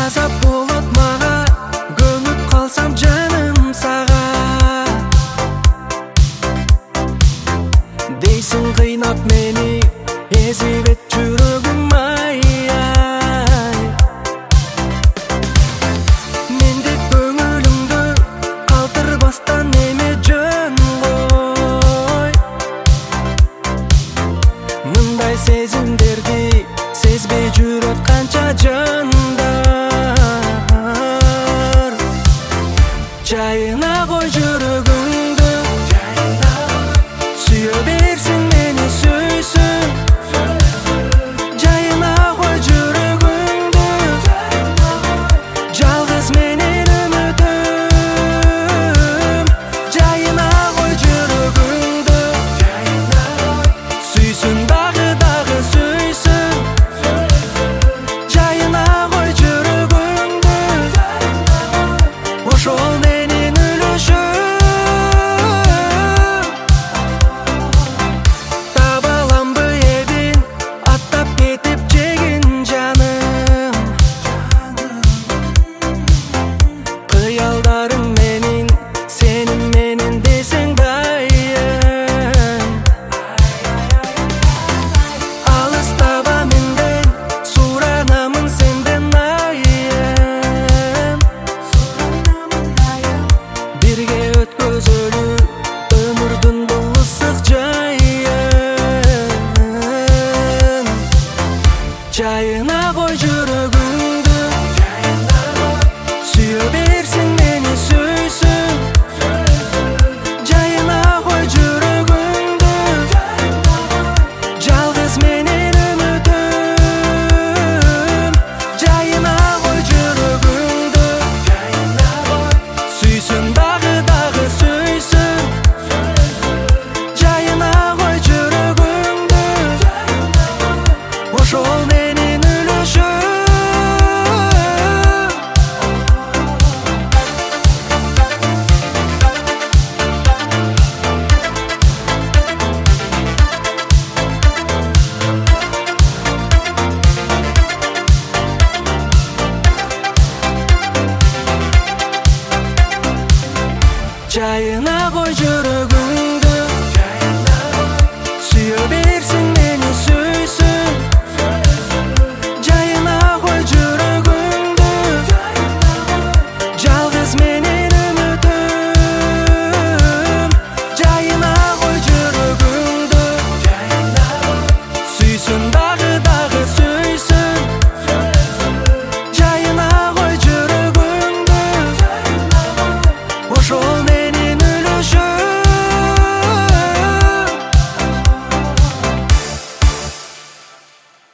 азап болот мага, көмүп калсам жаным сага. Дейсиң кыйнап мени, эзилет жүрөгүм ай ай. Мендеп көңүлүңдү калтырбастан эме жөн кой. Мындай сезимдерди сезбей жүрөт канча жандар. Жайына кой жүрөгүңдү, сүйө берсин мени сүйсүн. Жайына кой жүрөгүңдү, жалгыз менин үмүтүм. Жайына кой жүрөгүңдү, сүйсүн дагы сүйсүн. Жайына кой жүрөгүңдү, ошол менин үлүшүм. Таба аламбы эбин, аттап кетип жегин жаным. Кыялдарың менин, сенин менен десең дайым. Алыстаба менден, суранамын сенден айым. Бирге өткөзөлү өмүрдүн бул ысык жайын. Жайына кой жүрөгүңдү, сүйө берсин мени сүйсүн. Жайына кой жүрөгүңдү, жалгыз менин үмүтүм. Жайына кой жүрөгүңдү, сүйсүн дагы сүйсүн. Жайына кой жүрөгүңдү, ошол